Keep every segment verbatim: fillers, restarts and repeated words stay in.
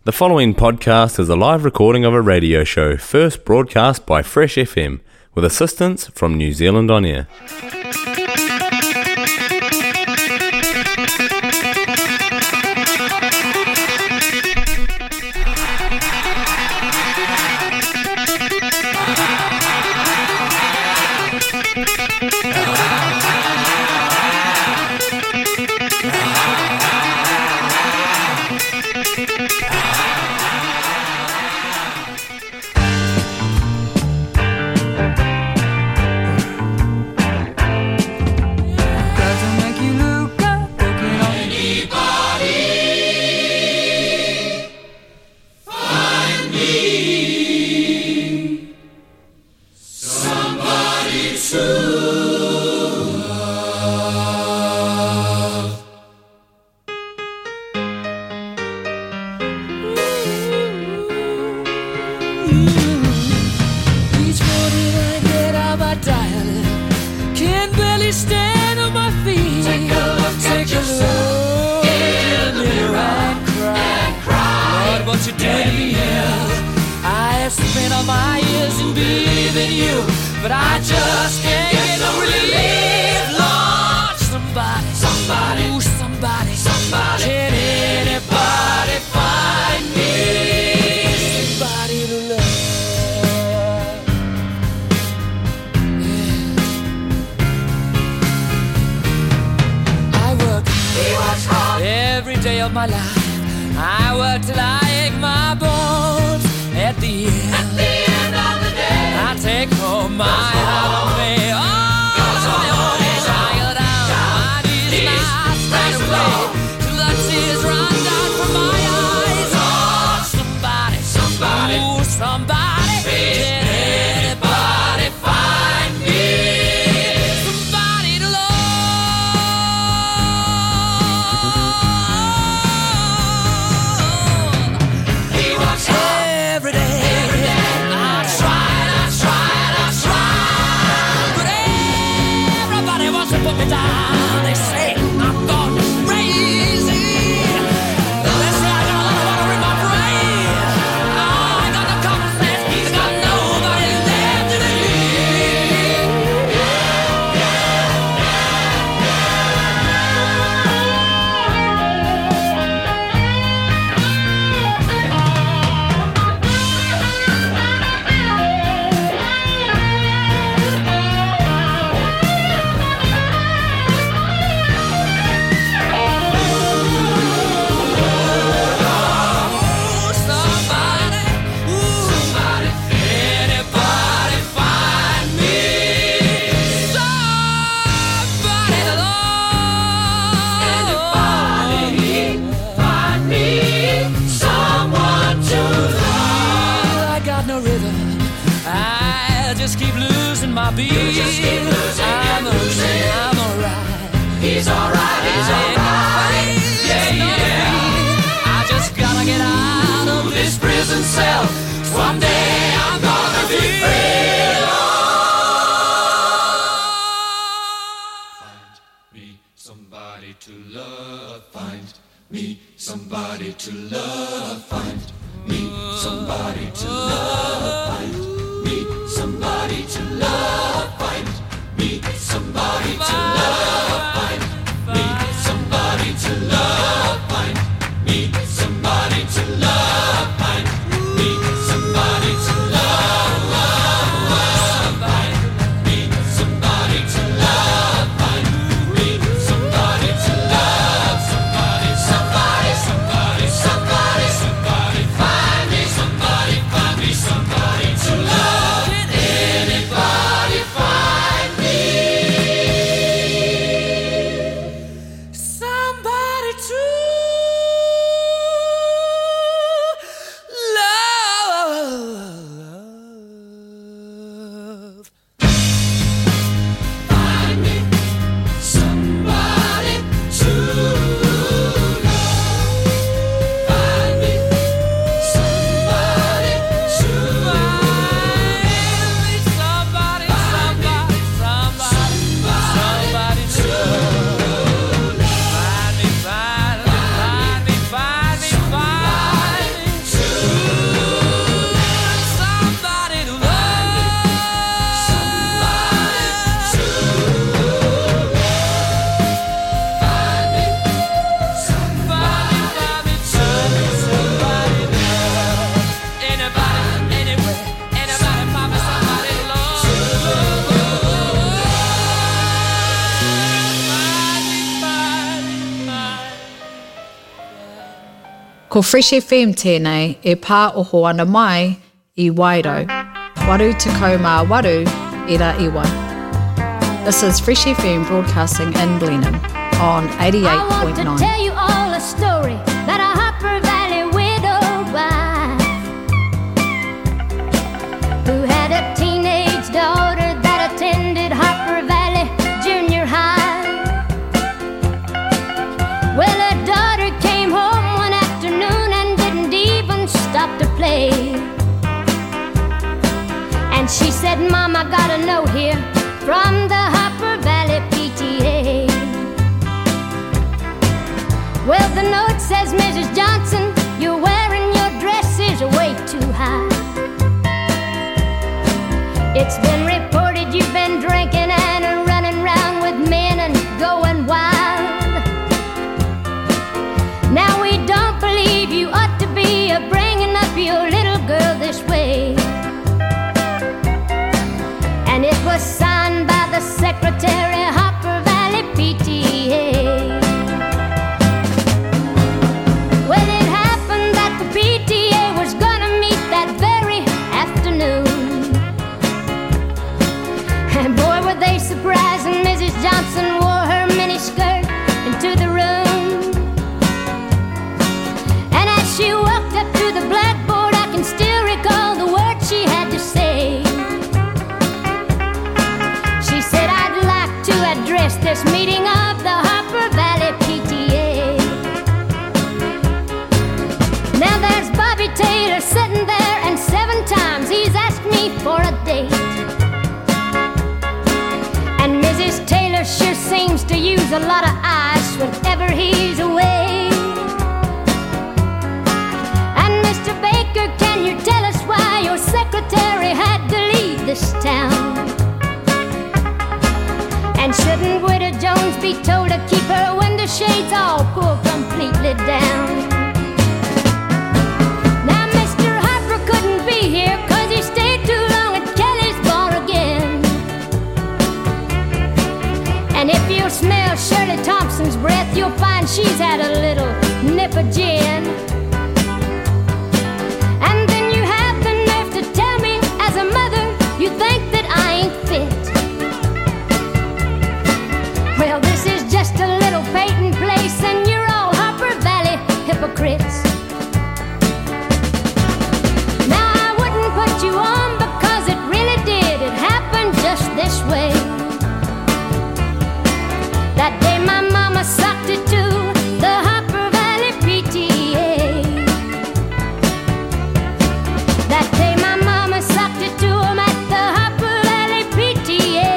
The following podcast is a live recording of a radio show first broadcast by Fresh F M with assistance from New Zealand On Air. Somebody, somebody, somebody, find me somebody, find Ko Fresh F M tēnei e pā oho ana mai I Wairau. Waru tekau mā waru, ira iwa. This is Fresh F M broadcasting in Blenheim on eighty-eight point nine. I want to tell you all a story that a Hopper Valley widow wife who had a teenage daughter that attended Hopper Valley Junior High. Well, her daughter came home one afternoon and didn't even stop to play. And she said, Mom, I got a note here from the Hopper Valley P T A. Well, the note says, Missus Johnson, you're wearing your dresses way too high. It's been reported you've been drinking and running around with men and going wild. Now we don't believe you ought to be bringing up your little girl this way. And it was signed by the Secretary, Hopper Valley P T A. Well, it happened that the P T A was gonna meet that very afternoon. And boy, were they surprised when Missus Johnson wore her miniskirt into the room. And as she walked up to the blackboard, I can still recall the words she had to say. She said, I'd like to address this meeting of the Hopper Valley P T A. Now there's Bobby Taylor sitting there, and seven times he's asked me for a date. And Missus Taylor sure seems to use a lot of ice whenever he's away. And Mister Baker, can you tell us why your secretary had to leave this town? And shouldn't Widow Jones be told to keep her window shades all pulled completely down? Now Mister Harper couldn't be here 'cause he stayed too long at Kelly's bar again. And if you smell Shirley Thompson's breath, you'll find she's had a little nip of gin. And then you have the nerve to tell me, as a mother, you think that I ain't fit. Well, this is just a little Peyton place, and you're all Hopper Valley hypocrites. Now, I wouldn't put you on because it really did. It happened just this way. That day my mama sucked it to the Hopper Valley P T A. That day my mama sucked it to him at the Hopper Valley P T A.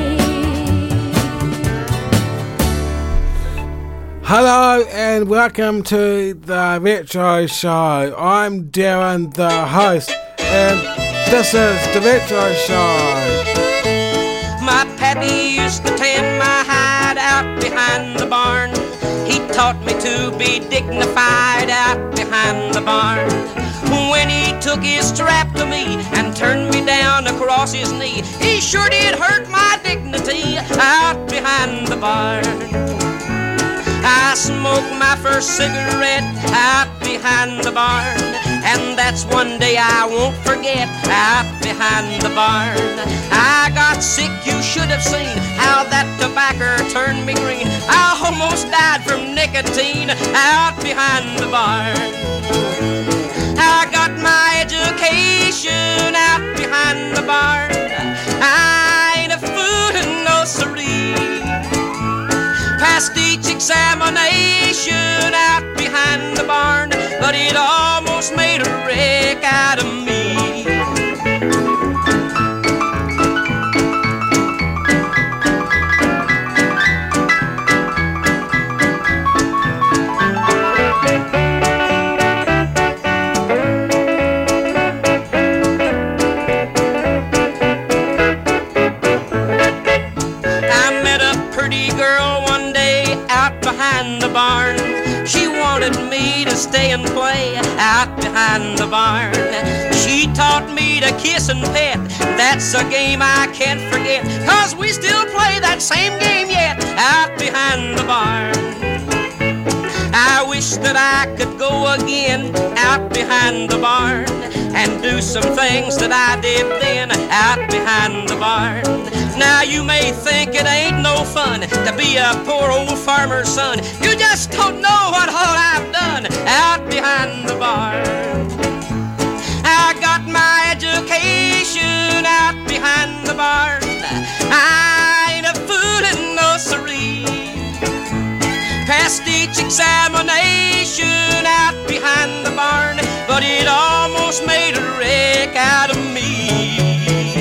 Hello and welcome to the Retro Show. I'm Darren, the host, and this is the Retro Show. My pappy used to tend my hide out behind the barn. He taught me to be dignified out behind the barn. When he took his strap to me and turned me down across his knee, he sure did hurt my dignity out behind the barn. I smoked my first cigarette out behind the barn, and that's one day I won't forget out behind the barn. I got sick, you should have seen how that tobacco turned me green. I almost died from nicotine out behind the barn. I got my education out behind the barn. I ain't a fool and no siree. Passed each examination out behind the barn, but it almost made a wreck out of me. She wanted me to stay and play out behind the barn. She taught me to kiss and pet. That's a game I can't forget, 'cause we still play that same game yet out behind the barn. I wish that I could go again out behind the barn and do some things that I did then out behind the barn. Now you may think it ain't no fun to be a poor old farmer's son. You just don't know what all I've done out behind the barn. I got my education out behind the barn. I ain't a fool in no siree. Passed each examination out behind the barn, but it almost made a wreck out of me.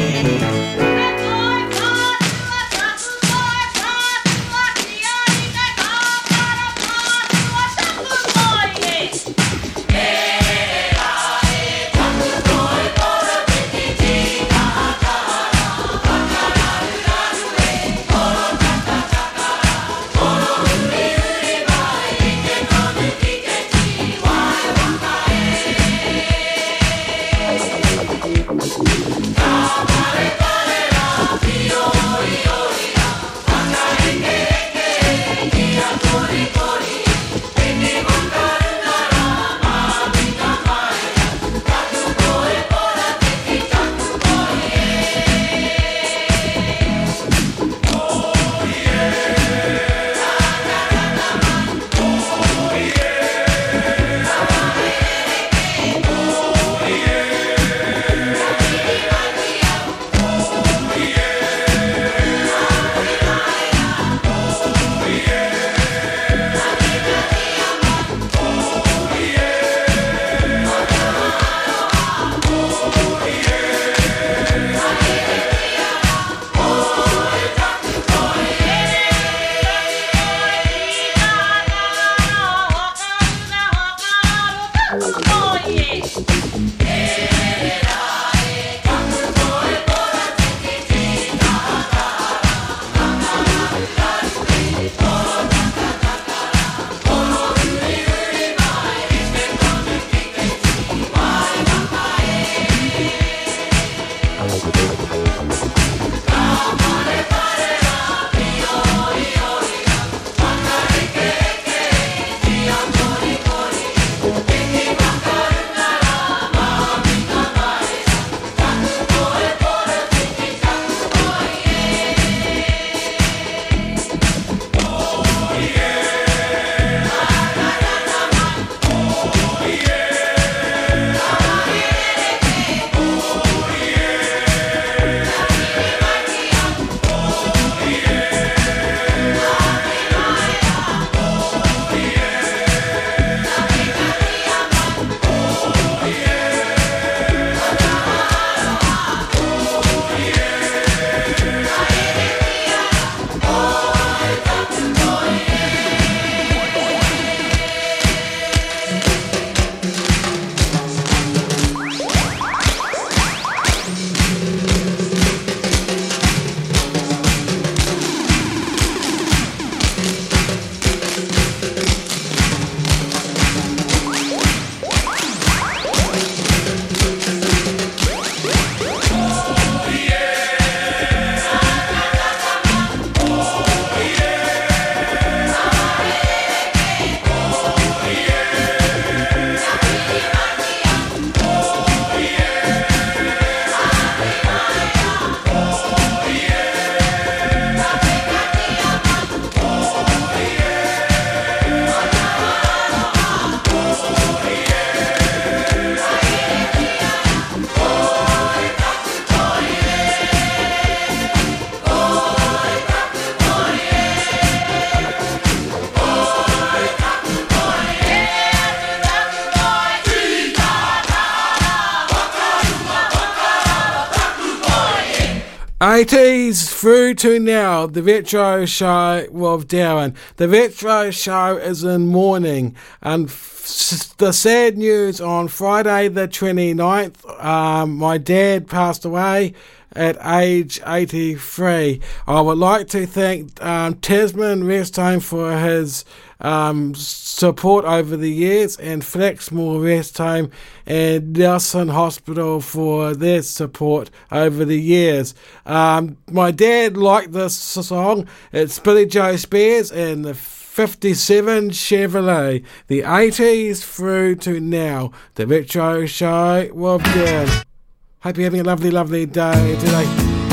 eighties through to now, the Retro Show with Darren. The Retro Show is in mourning, and f- the sad news on Friday the twenty-ninth, um, my dad passed away at age eighty-three. I would like to thank um, Tasman Rest Home for his um, support over the years, and Flaxmore Rest Home and Nelson Hospital for their support over the years. Um, my dad liked this song. It's Billy Joe Spears and the fifty-seven Chevrolet. The eighties through to now. The Retro Show with Darren. Hope you're having a lovely, lovely day today.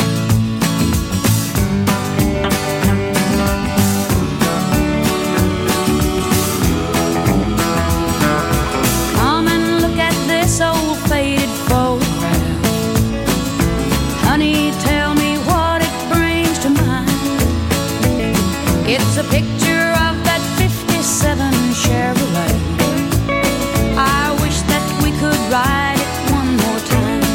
It's a picture of that fifty-seven Chevrolet. I wish that we could ride it one more time.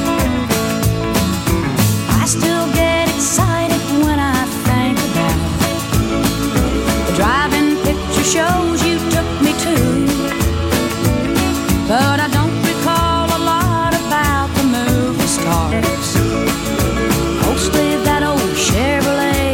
I still get excited when I think about the driving picture shows you took me to. But I don't recall a lot about the movie stars. Mostly that old Chevrolet.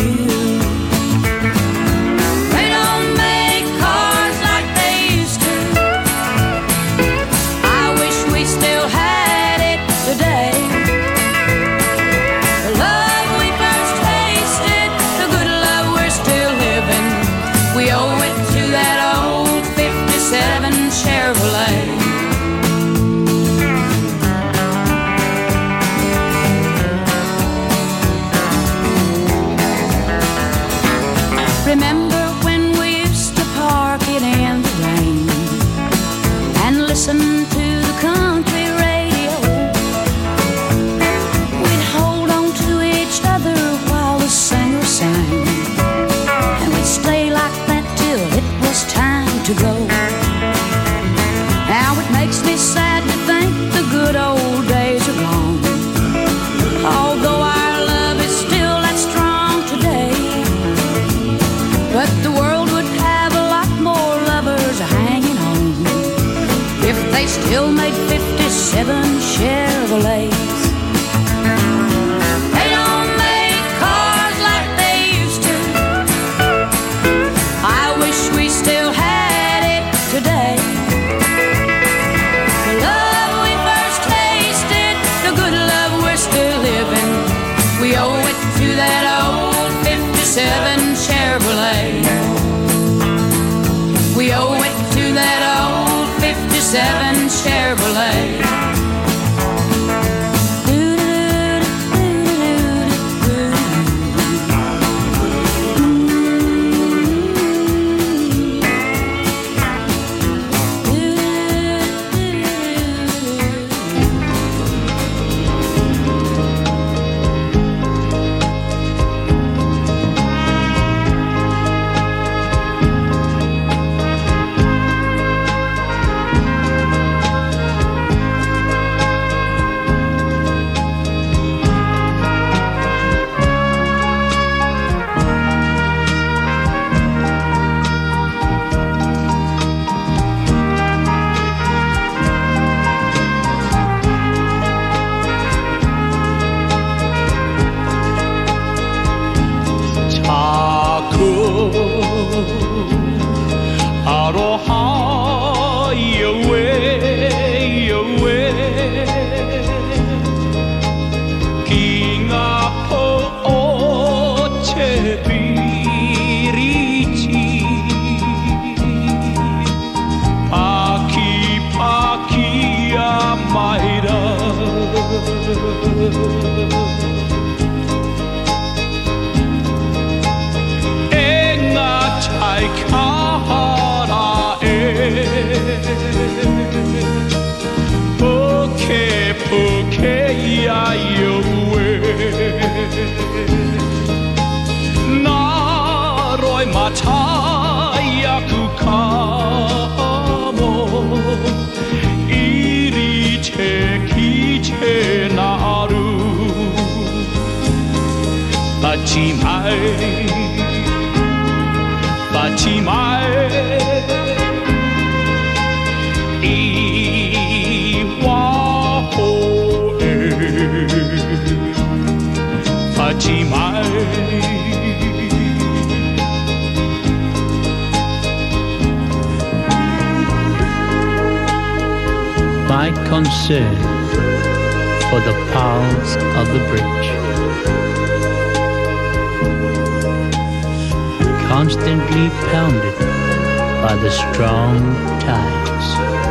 Remember when we used to park it in the rain and listen to the country radio? We'd hold on to each other while the singer sang, and we'd stay like that till it was time to go. Now it makes me sad to think the good old days are gone, although our love is still that strong today. But the world would have a lot more lovers hanging on if they still made fifty-seven Chevrolets. They don't make cars like they used to. I wish we still had it today. The love we first tasted, the good love we're still living, we owe it to that old fifty-seven Chevrolet. We owe it to that old fifty-seven Chevrolet. My concern for the pals of the bridge. constantly pounded by the strong tides.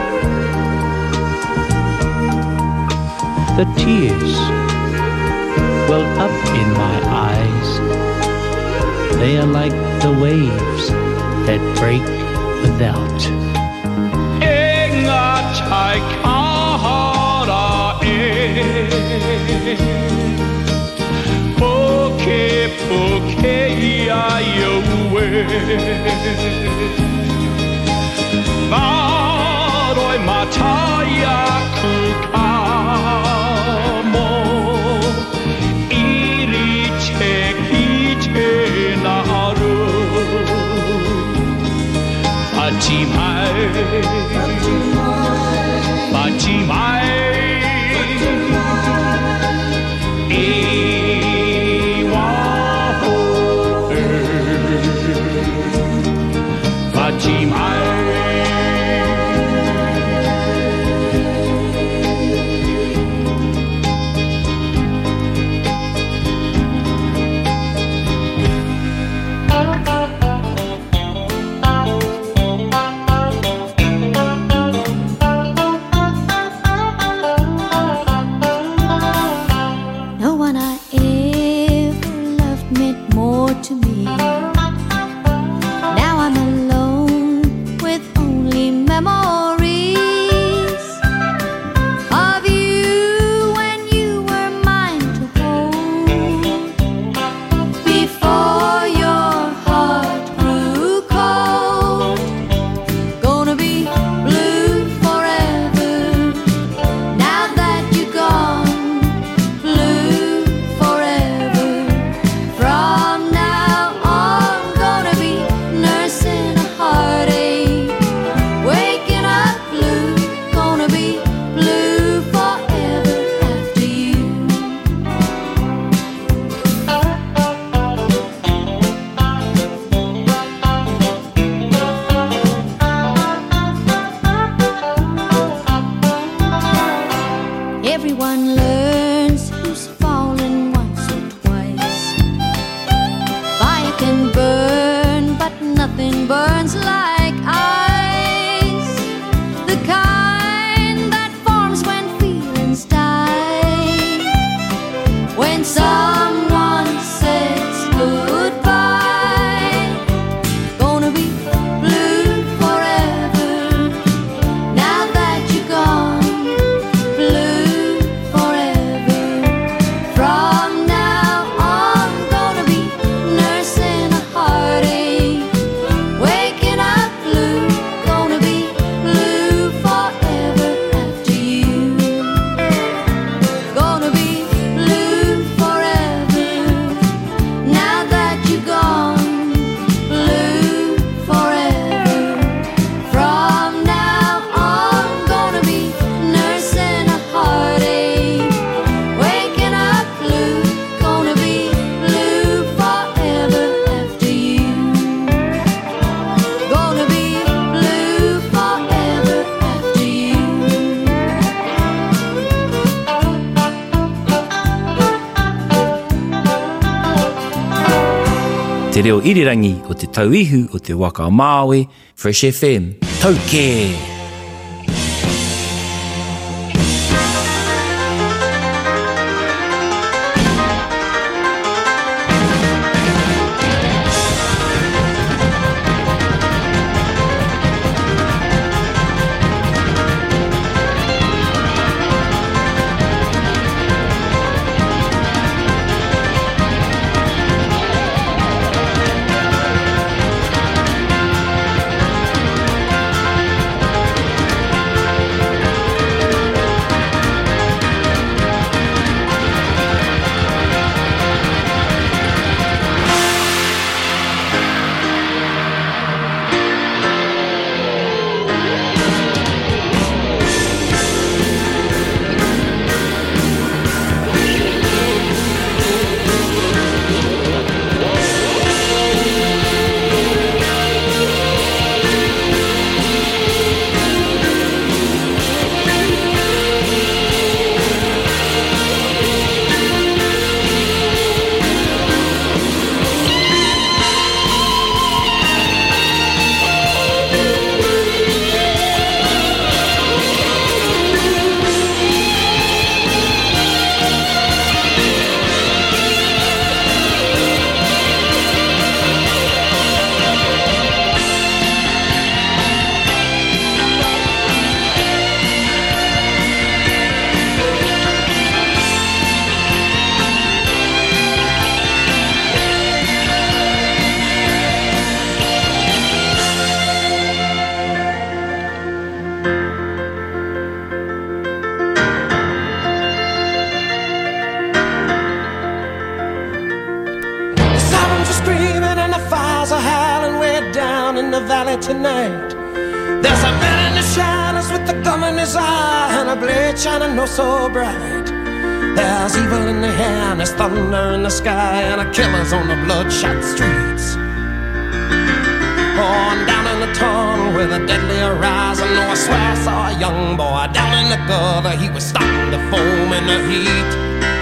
The tears well up in my eyes. They are like the waves that break without. Maroi mataya kukamo iri cheki chenaru Fachimai Fachimai Te reo irirangi o te tauihu o te waka o Māui, Fresh F M. Tau kē! the valley tonight. There's a man in the shadows with the gum in his eye and a blade shining oh so bright. There's evil in the air and there's thunder in the sky and a killer's on the bloodshot streets. Oh, and down in the tunnel with a deadly horizon, oh, I swear I saw a young boy down in the gutter. He was starting to foam in the heat.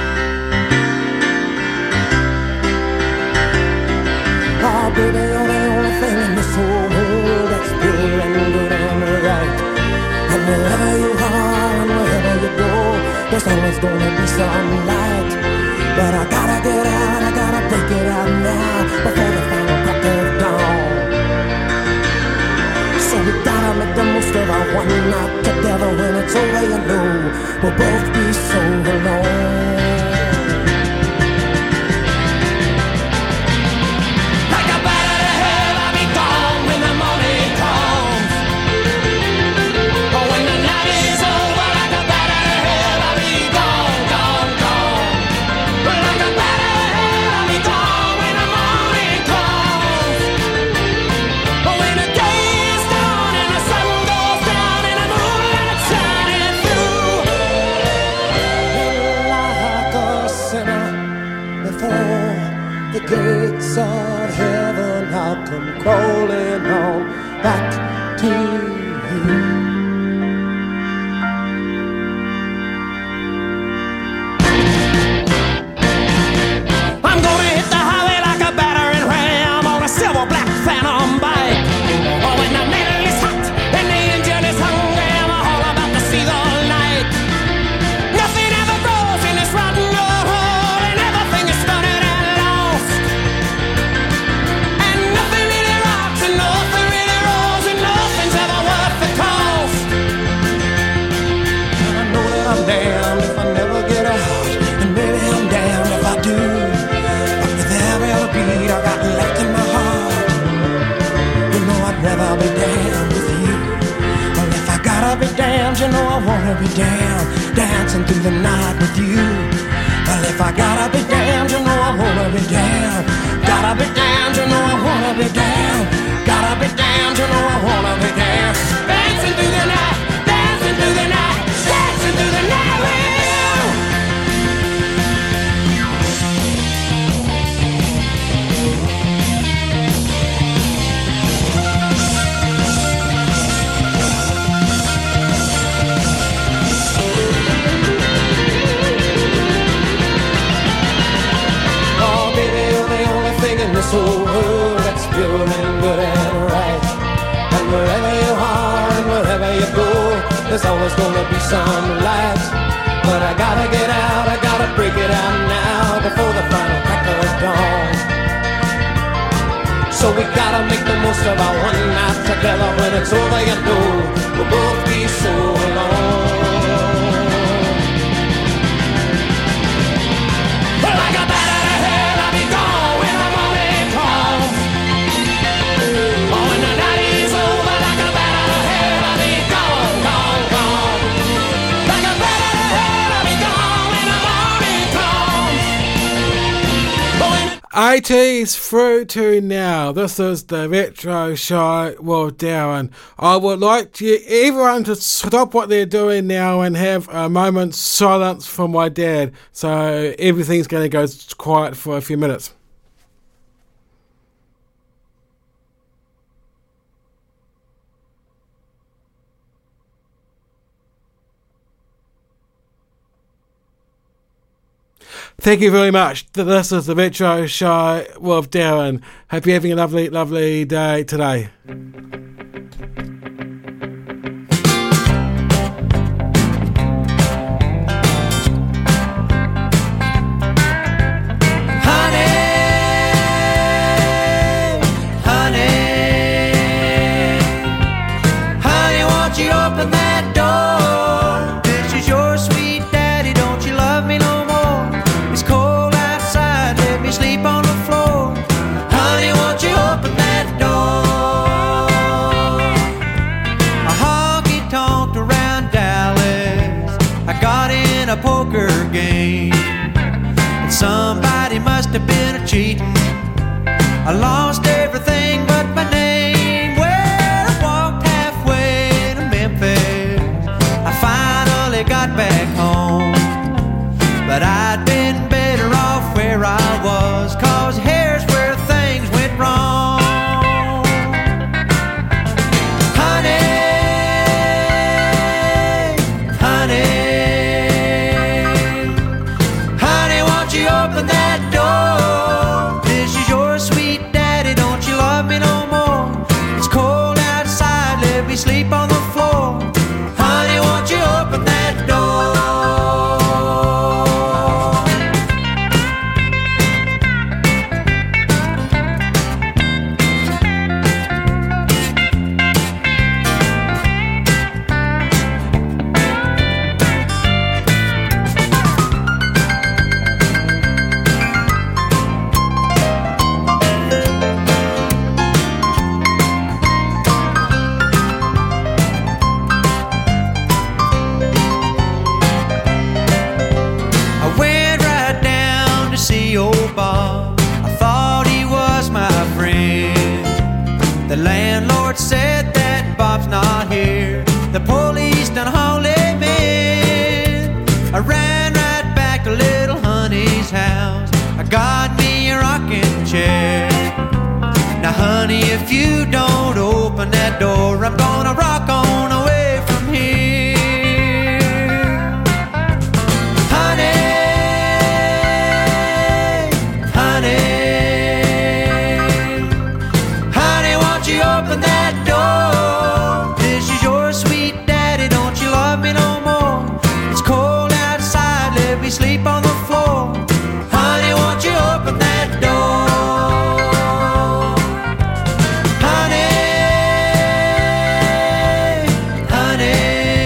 Oh, baby, you're the only thing in this whole world that's pure and good and right. And wherever you are and wherever you go, there's always gonna be some light. But I gotta get out, I gotta break it out now before the final crack of dawn. So we gotta make the most of our one night together. When it's over, you know we'll both be so alone. Like a bat out of hell, I'll be gone when the morning comes. But when the night is over, like a bat out of hell, I'll be gone, gone, gone. But like a bat out of hell, I'll be gone when the morning comes. But when the day the gates of heaven, I'll come crawling on back to you. I'm gonna hit the highway like a battering ram on a silver black phantom bike. Oh, when the needle is hot and the engine is hungry, I'm all about to see the light. Nothing ever grows in this rotten old hole, and everything is stunning and lost. And nothing really rocks, and nothing really rolls, and nothing's ever worth the cost. And I know that I'm damned if I never get out, and maybe I'm damned if I do. But with every other beat I got left in my heart, you know I'd rather be damned with you. Well, if I gotta be damned, you know I wanna be damned, dancing through the night with you. Well, if I gotta be damned, you know I wanna be damned. Gotta be damned, you know I wanna be damned. Gotta be damned, you know I wanna be damned. Dancing through the night, dancing through the night, dancing through the night with you. Oh, baby, you're the only thing in this whole world that's pure and good and right. And wherever you are and wherever you go, there's always gonna be some light. But I gotta get out, I gotta break it out now before the final crack of dawn. So we gotta make the most of our one night together. When it's over, you know we'll both be so alone. Like a bat out of hell, I'll be gone when the morning comes. Oh, when the night is over, like a bat out of hell, I'll be gone, gone, gone. Like a bat out of hell, I'll be gone when the morning comes. Oh, when eighties through to now. This is the Retro Show with Darren. I would like to, everyone to stop what they're doing now and have a moment's silence for my dad. So everything's going to go quiet for a few minutes. Thank you very much. This is the Retro Show with Darren. Hope you're having a lovely, lovely day today. Open that door. This is your sweet daddy. Don't you love me no more? It's cold outside. Let me sleep on the floor. Honey, won't you open that door? A honky tonked around Dallas. I got in a poker game, and somebody must have been a cheating. I lost everything but my name. Well, finally got back home. But I'd been better off where I was, 'cause here's where things went wrong. Honey, honey, honey, won't you open that door? This is your sweet daddy, don't you love me no more? It's cold outside, let me sleep on the floor. Honey, won't you open that door? The landlord said that Bob's not here. The police done hauled him in. I ran right back to little honey's house. I got me a rocking chair. Now honey, if you don't open that door, I'm gonna rock on away from here. Honey, honey, open that door. This is your sweet daddy, don't you love me no more? It's cold outside, let me sleep on the floor. Honey, won't you open that door? Honey, honey,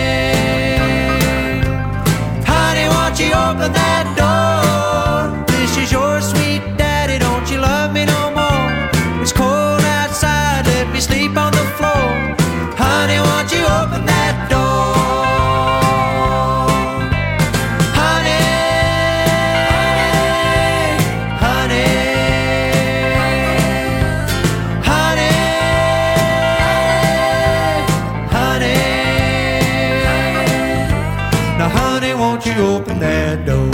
honey, won't you open that door? This is your sweet daddy, don't you love me no more? It's cold outside, let me sleep on the floor. Honey, won't you open that door? Honey, honey, honey, honey. Now honey, won't you open that door?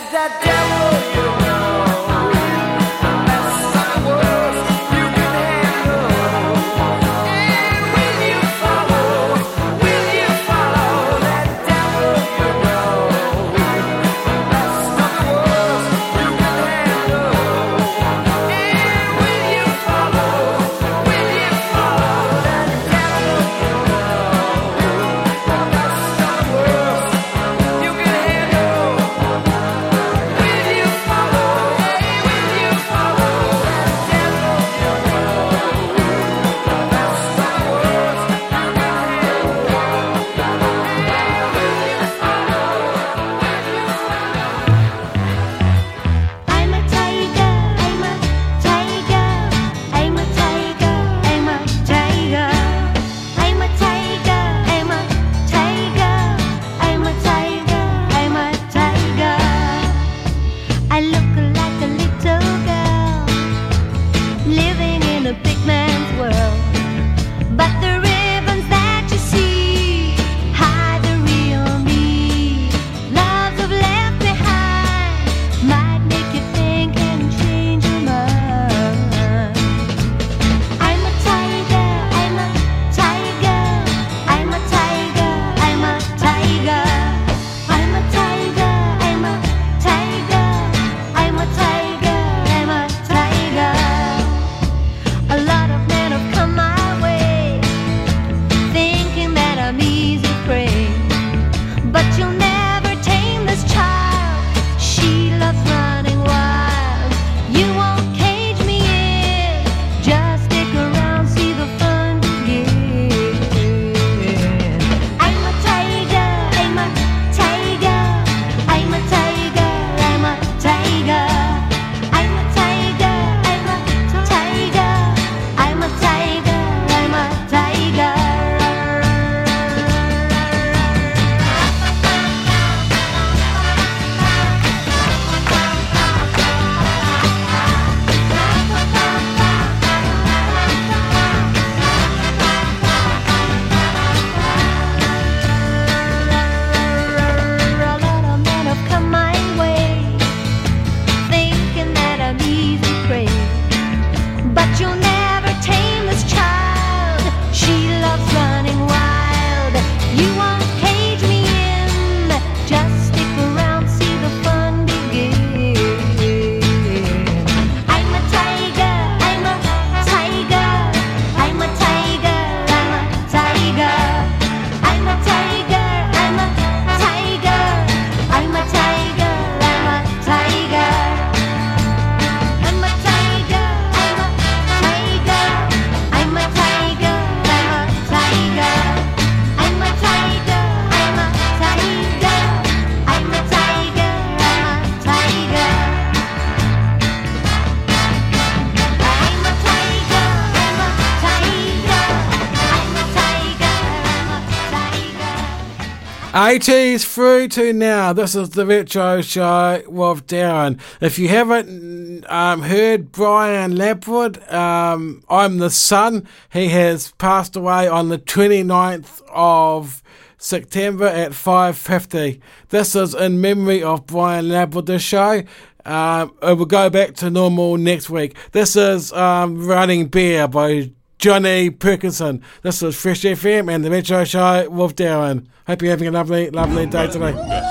eighties through to now. This is the Retro Show with Darren. If you haven't um, heard Brian Lapwood, um, I'm the son. He has passed away on the twenty-ninth of September at five fifty. This is in memory of Brian Lapwood, the show. Um, it will go back to normal next week. This is um, Running Bear by Johnny Perkinson. This is Fresh F M and the Retro Show with Darren. Hope you're having a lovely, lovely day today.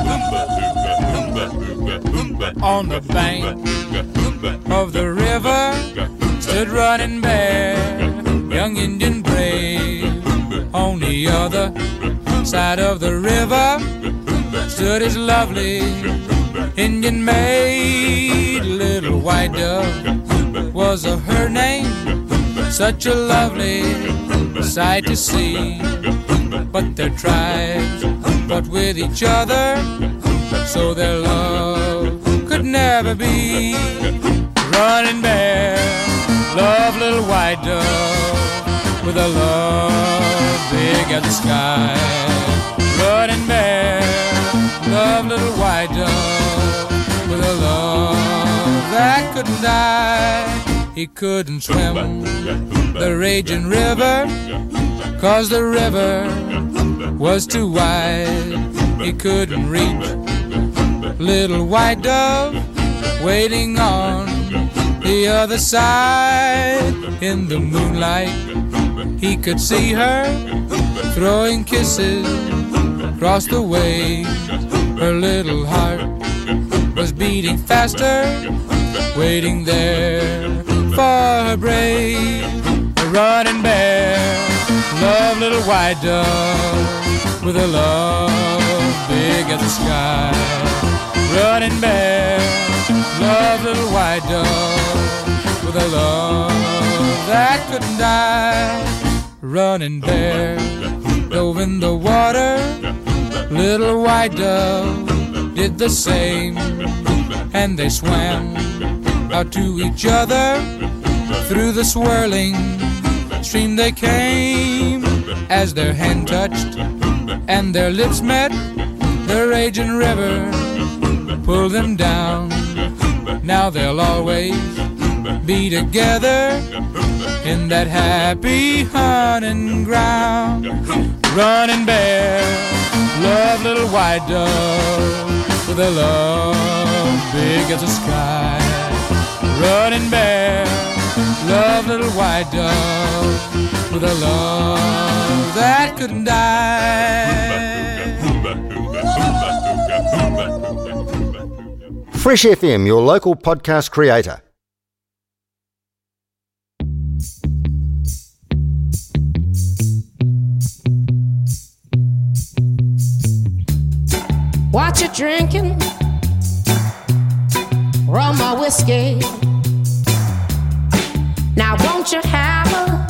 On the bank of the river stood Running Bear, young Indian brave. On the other side of the river stood his lovely Indian maid. Little white dove was a her name, such a lovely sight to see. But their tribes fought with each other, so their love could never be. Running Bear, love little white dove, with a love big as the sky. Running Bear, love little white dove, with a love that couldn't die. He couldn't swim the raging river, 'cause the river was too wide. He couldn't reach little white dove waiting on the other side. In the moonlight he could see her throwing kisses across the way. Her little heart was beating faster, waiting there for her brave. A running bear, love little white dove with a love big as the sky. Running bear, love little white dove with a love that couldn't die. Running bear dove in the water, little white dove did the same, and they swam out to each other. Through the swirling stream they came. As their hand touched and their lips met, the raging river pulled them down. Now they'll always be together in that happy hunting ground. Running bear, love little white dove with a love big as the sky. Running bear, love little white dove with a love that couldn't die. Fresh F M, your local podcast creator. What you drinking? Rum or whiskey? Now won't you have a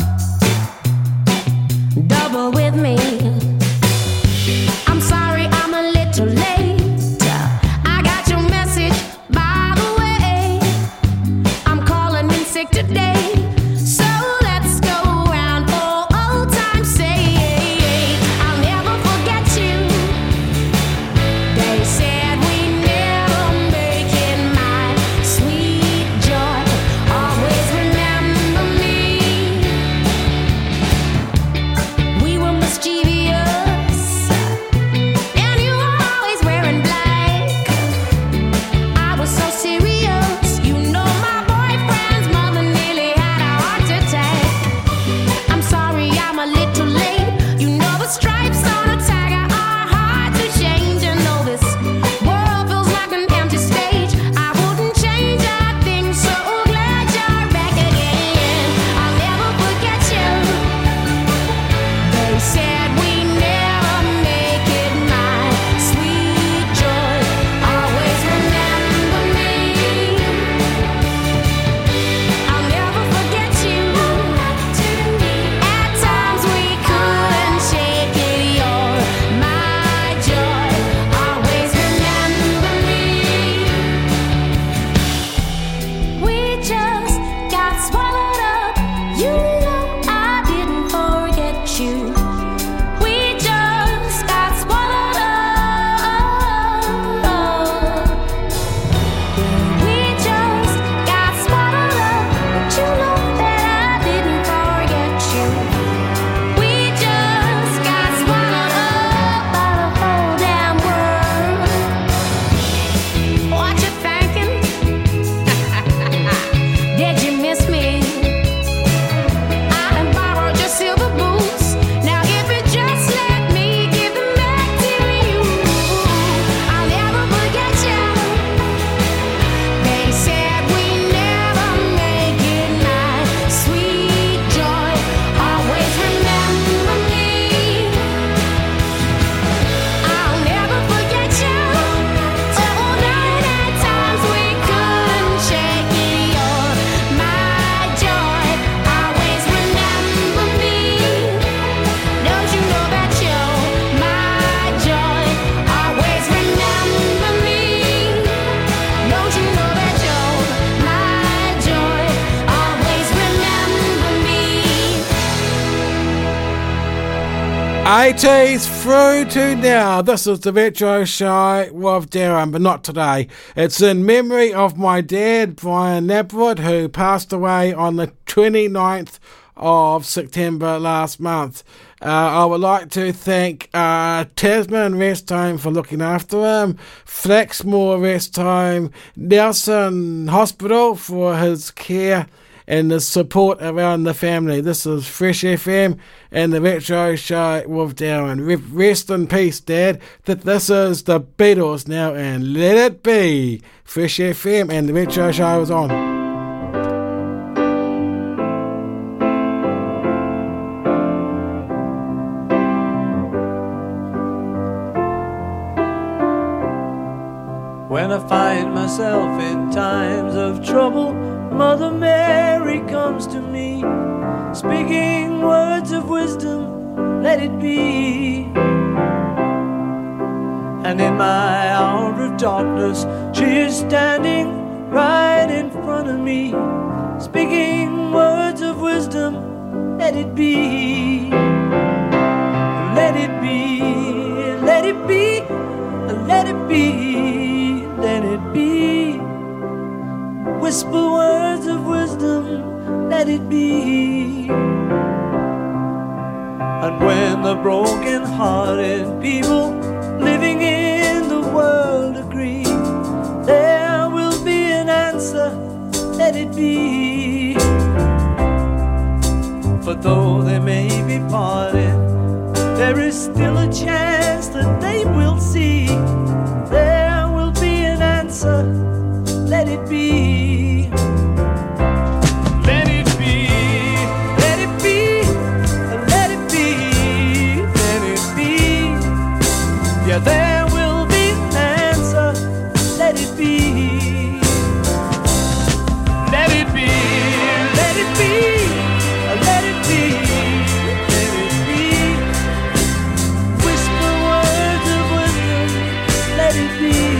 double with me? I'm sorry I'm a little late. I got your message by the way. I'm calling in sick today, so let's go round for old time's sake. I'll never forget you. They said we never make it, my sweet joy. Always remember me. We were mischievous, and you were always wearing black. I was so serious, you know my boyfriend's mother nearly had a heart attack. I'm sorry I'm a little late. You know the stripes on a tiger are hard to change, and though this world feels like an empty stage, I wouldn't change a thing. So glad you're back again. I'll never forget you. They said we never make it, my sweet joy. Always remember me. I'll never forget you. At times we couldn't shake it. You're my joy. Always remember me. We just got swallowed up. You know I didn't forget you. We just got swallowed up. We just got swallowed up. But you know that I didn't forget you. We just got swallowed up by the whole damn world. What you thinking? Did you miss me? I done borrowed your silver boots. Now if you just let me give them back to you, I'll never forget you. They said we never make it, my sweet joy. Always remember me. I'll never forget you. Oh, night at times we couldn't shake it. You're my joy. Always remember me. Don't you know that you're my joy? Always remember me. Don't you know that you're my joy? Always remember me. eighties through to now. This is the Retro Show with Darren, but not today. It's in memory of my dad, Brian Napwood, who passed away on the twenty-ninth of September last month. Uh, I would like to thank uh, Tasman Rest Home for looking after him, Flaxmore Rest Home, Nelson Hospital for his care and the support around the family. This is Fresh F M and the Retro Show with Darren. Re- Rest in peace, Dad. That this is the Beatles now, and let it be. Fresh F M and the Retro Show is on. When I find myself in times of trouble, Mother Mary comes to me, speaking words of wisdom, let it be. And in my hour of darkness, she is standing right in front of me, speaking words of wisdom, let it be. Let it be, let it be, let it be, let it be. Whisper words of wisdom, let it be. And when the broken-hearted people living in the world agree, there will be an answer, let it be. For though they may be parted, there is still a chance that they will see. There will be an answer, let it be. Let it be, let it be, let it be, let it be. Yeah, there will be an answer, let it be. Let it be, let it be, let it be, let it be. Whisper words of wisdom, let it be.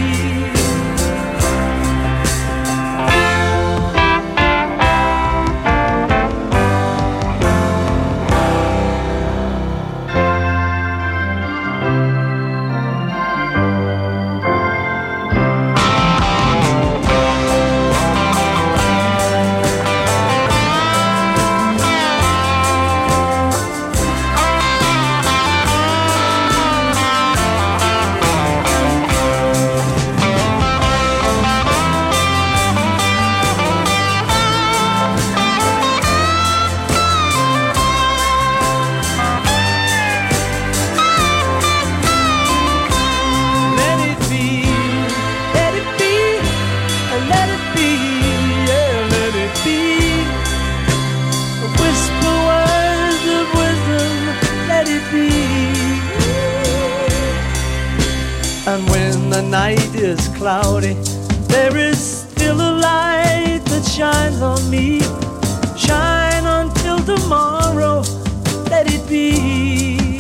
And when the night is cloudy, there is still a light that shines on me. Shine until tomorrow, let it be.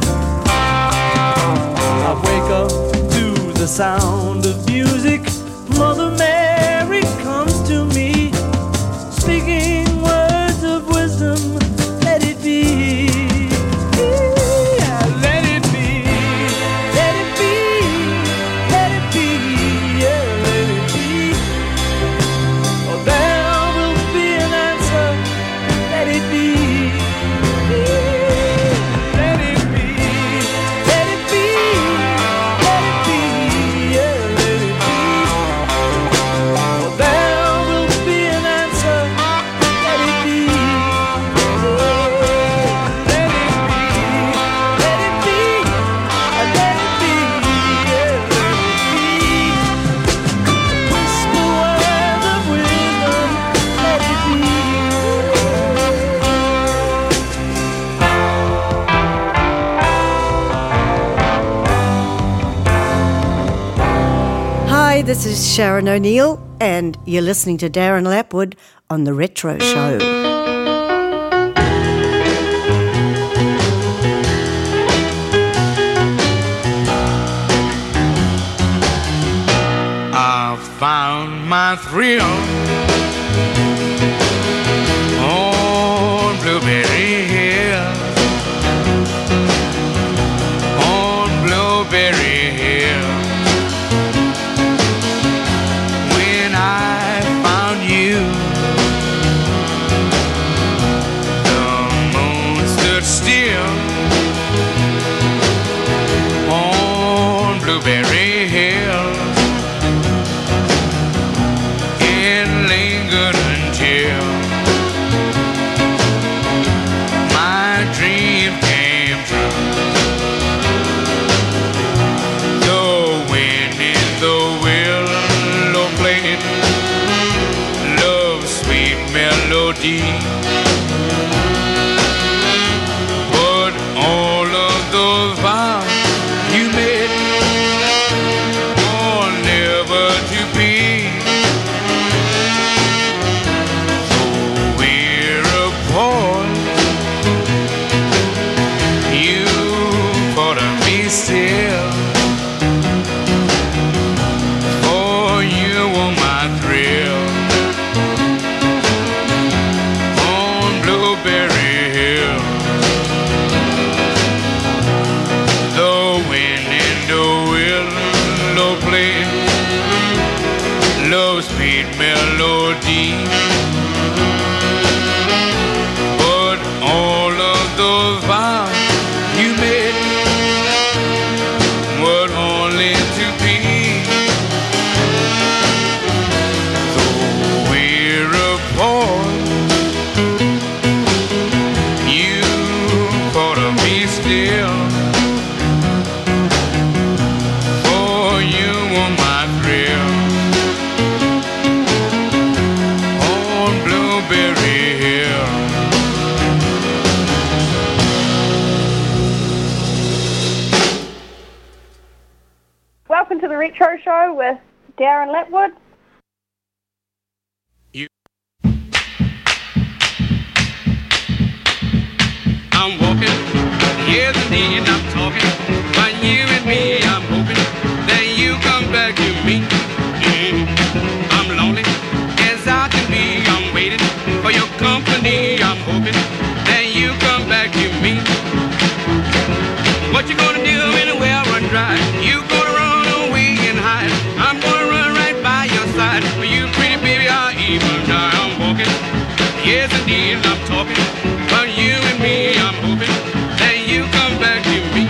I wake up to the sound of music. Mother Mary comes to me, speaking words of wisdom, let it be. This is Sharon O'Neill, and you're listening to Darren Lapwood on The Retro Show. I found my thrill on Blueberry Hill, on Blueberry Hill. When I found you, the moon stood still. Blueberry Hill. It lingered until my dream came true. The wind in the willow played love's sweet melody. But all of those vows you made were never to be. So we're apart. You thought of me still. For you were my thrill. On Blueberry Hill. The wind in the willow played love's sweet melody. But all of those vows you made were only to be. So we're apart. You thought of me still. For you were my thrill. On Blueberry Hill. Welcome to the Retro Show with Darren Lapwood. I'm walking, yes indeed I'm talking. But you and me, I'm hoping that you come back to me. Mm. I'm lonely as I can be. I'm waiting for your company. I'm hoping that you come back to me. What you gonna do when the well run dry? You gonna run away and hide? I'm gonna run right by your side. For you, pretty baby, I'll even die. I'm walking, yes indeed I'm talking. But you and me, I'm hoping that you come back to me.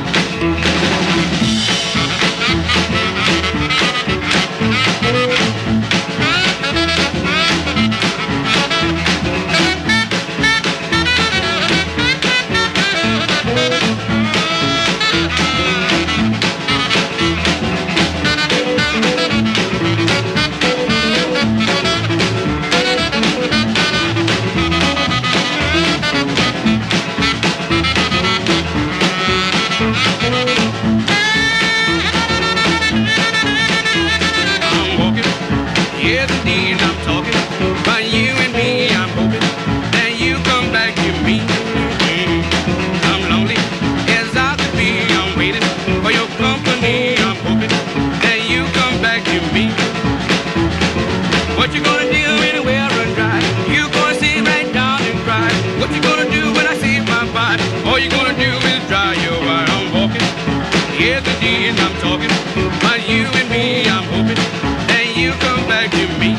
Yes, indeed, I'm talking. But you and me, I'm hoping that you come back to me. Mm. I'm lonely as I could be. I'm waiting for your company. I'm hoping that you come back to me. What you gonna do when the well run dry? You gonna sit right down and cry. What you gonna do when I see my body? All you gonna do is dry your eye. I'm walking. Yes, indeed, I'm talking. But you and me, I'm hoping that you come back to me.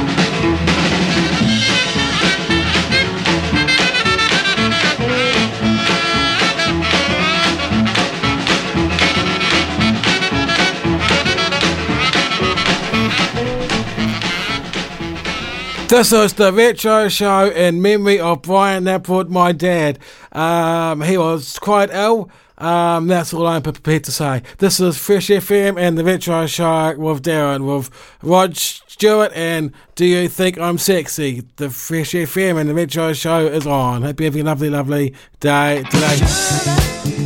This is the Retro Show in memory of Brian Lapwood, my dad. Um, he was quite ill. Um, that's all I'm prepared to say. This is Fresh F M and the Retro Show with Darren, with Rod Stewart and Do You Think I'm Sexy? The Fresh F M and the Retro Show is on. Hope you're having a lovely, lovely day today.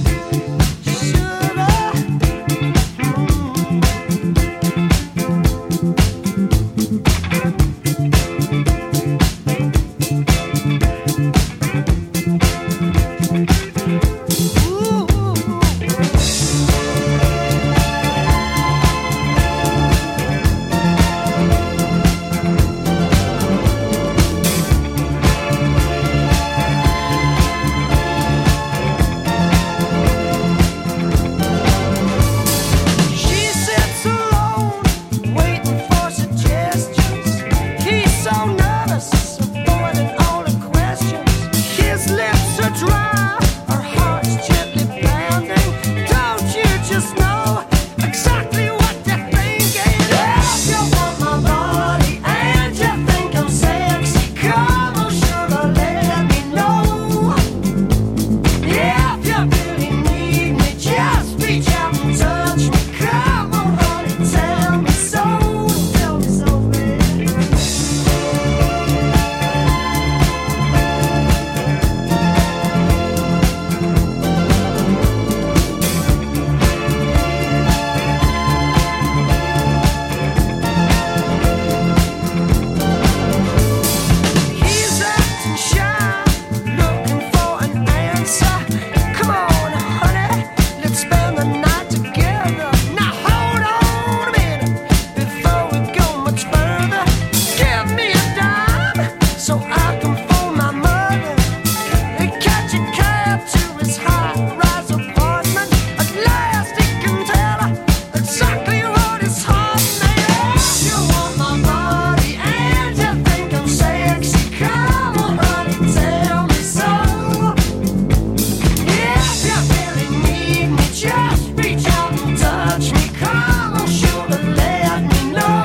call, should have let me know.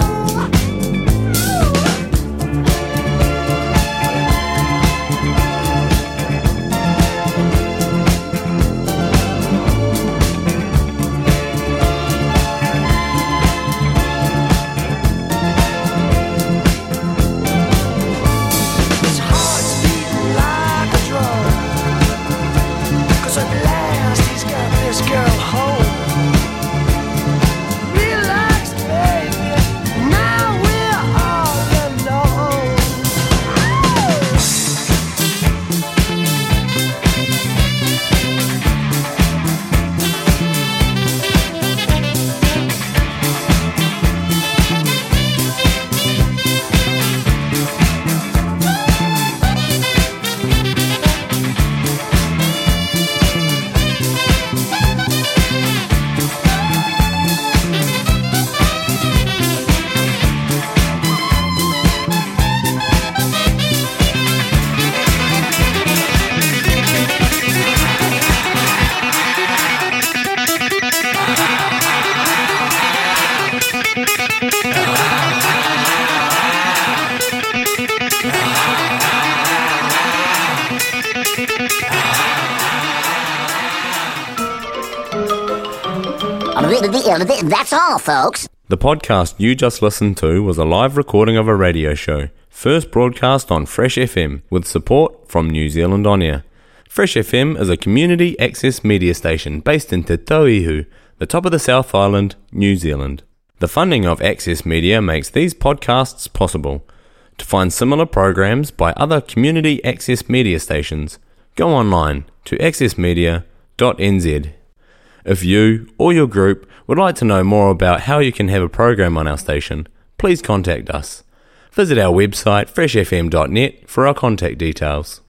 His heart's beating like a drum, 'cause at last he's got this girl home. Relax, baby, now we're all alone. That's all, folks. The podcast you just listened to was a live recording of a radio show, first broadcast on Fresh F M with support from New Zealand On Air. Fresh F M is a community access media station based in Te Tauihu, the top of the South Island, New Zealand. The funding of Access Media makes these podcasts possible. To find similar programs by other community access media stations, go online to access media dot n z. If you or your group would like to know more about how you can have a program on our station, please contact us. Visit our website fresh f m dot net for our contact details.